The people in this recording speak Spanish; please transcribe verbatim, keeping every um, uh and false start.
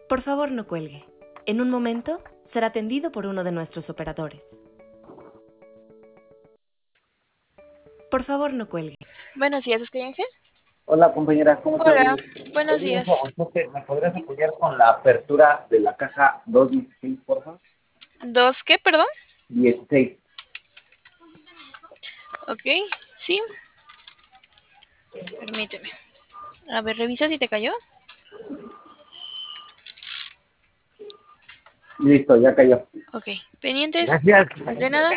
Por favor, no cuelgue. En un momento será atendido por uno de nuestros operadores. Por favor, no cuelgue. Buenos días, ¿es que Ángel? Hola compañera, ¿cómo estás? Hola, buenos Oye, un días. favorzote, ¿me podrías apoyar con la apertura de la caja doscientos dieciséis, por favor? ¿Dos qué, perdón? dieciséis. Ok, sí. Permíteme. A ver, revisa si te cayó. Listo, ya cayó. Ok, pendientes. Gracias. De nada.